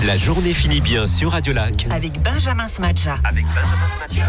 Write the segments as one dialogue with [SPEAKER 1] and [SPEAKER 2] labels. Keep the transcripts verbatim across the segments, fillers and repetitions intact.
[SPEAKER 1] La journée finit bien sur Radio Lac.
[SPEAKER 2] Avec Benjamin Smadja.
[SPEAKER 1] Avec Benjamin Smadja.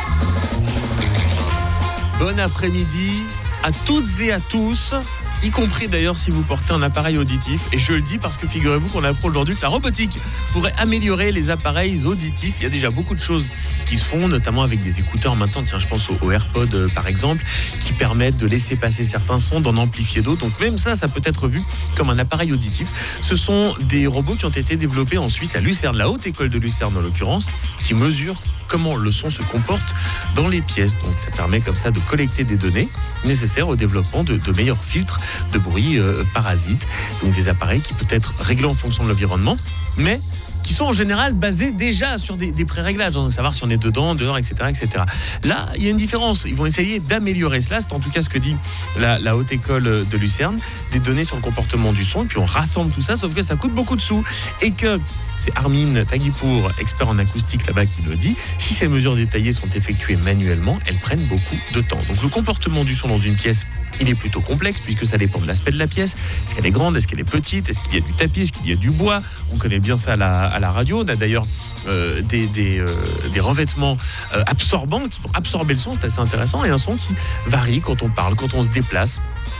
[SPEAKER 3] Bon après-midi à toutes et à tous, y compris d'ailleurs si vous portez un appareil auditif. Et je le dis parce que figurez-vous qu'on apprend aujourd'hui que la robotique pourrait améliorer les appareils auditifs. Il y a déjà beaucoup de choses qui se font, notamment avec des écouteurs maintenant. Tiens, je pense aux, aux AirPods euh, par exemple, qui permettent de laisser passer certains sons, d'en amplifier d'autres. Donc même ça, ça peut être vu comme un appareil auditif. Ce sont des robots qui ont été développés en Suisse, à Lucerne, la haute école de Lucerne en l'occurrence, qui mesurent comment le son se comporte dans les pièces. Donc ça permet comme ça de collecter des données nécessaires au développement de, de meilleurs filtres de bruit euh, parasites. Donc des appareils qui peuvent être réglés en fonction de l'environnement, mais qui sont en général basés déjà sur des, des pré-réglages, hein, savoir si on est dedans, dehors, et cetera, et cetera. Là, il y a une différence. Ils vont essayer d'améliorer cela. C'est en tout cas ce que dit la, la haute école de Lucerne, des données sur le comportement du son, et puis on rassemble tout ça, sauf que ça coûte beaucoup de sous. Et que c'est Armin Taguipour, expert en acoustique là-bas, qui le dit, si ces mesures détaillées sont effectuées manuellement, elles prennent beaucoup de temps. Donc le comportement du son dans une pièce, il est plutôt complexe, puisque ça dépend de l'aspect de la pièce. Est-ce qu'elle est grande? Est-ce qu'elle est petite? Est-ce qu'il y a du tapis? Est-ce qu'il y a du bois? On connaît bien ça à la, à la radio. On a d'ailleurs euh, des, des, euh, des revêtements euh, absorbants qui vont absorber le son. C'est assez intéressant. Et un son qui varie quand on parle, quand on se déplace.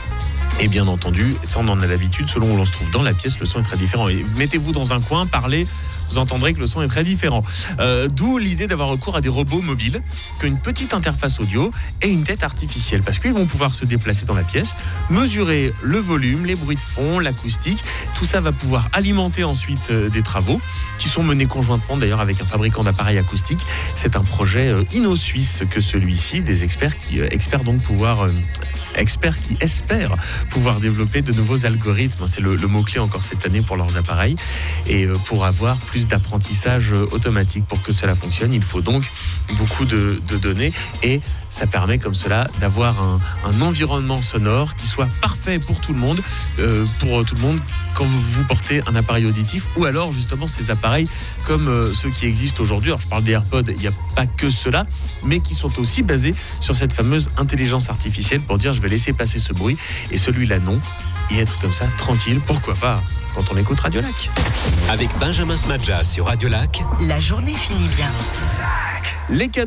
[SPEAKER 3] Et bien entendu, ça on en a l'habitude, selon où l'on se trouve dans la pièce, le son est très différent. Et mettez-vous dans un coin, parlez, vous entendrez que le son est très différent. Euh, d'où l'idée d'avoir recours à des robots mobiles qui ont une petite interface audio et une tête artificielle, parce qu'ils vont pouvoir se déplacer dans la pièce, mesurer le volume, les bruits de fond, l'acoustique. Tout ça va pouvoir alimenter ensuite euh, des travaux qui sont menés conjointement d'ailleurs avec un fabricant d'appareils acoustiques. C'est un projet euh, inno-suisse que celui-ci, des experts qui euh, espèrent donc pouvoir... Euh, experts qui espèrent pouvoir développer de nouveaux algorithmes. C'est le, le mot-clé encore cette année pour leurs appareils. Et euh, pour avoir plus d'apprentissage euh, automatique, pour que cela fonctionne, il faut donc beaucoup de, de données. Et ça permet comme cela d'avoir un, un environnement sonore qui soit parfait pour tout le monde, euh, pour tout le monde quand vous, vous portez un appareil auditif, ou alors justement ces appareils comme euh, ceux qui existent aujourd'hui. Alors je parle des AirPods, il n'y a pas que cela, mais qui sont aussi basés sur cette fameuse intelligence artificielle pour dire je vais laisser passer ce bruit et celui-là non, et être comme ça tranquille, pourquoi pas quand on écoute Radio Lac.
[SPEAKER 1] Avec Benjamin Smadja sur Radio Lac.
[SPEAKER 2] La journée finit bien.
[SPEAKER 3] Les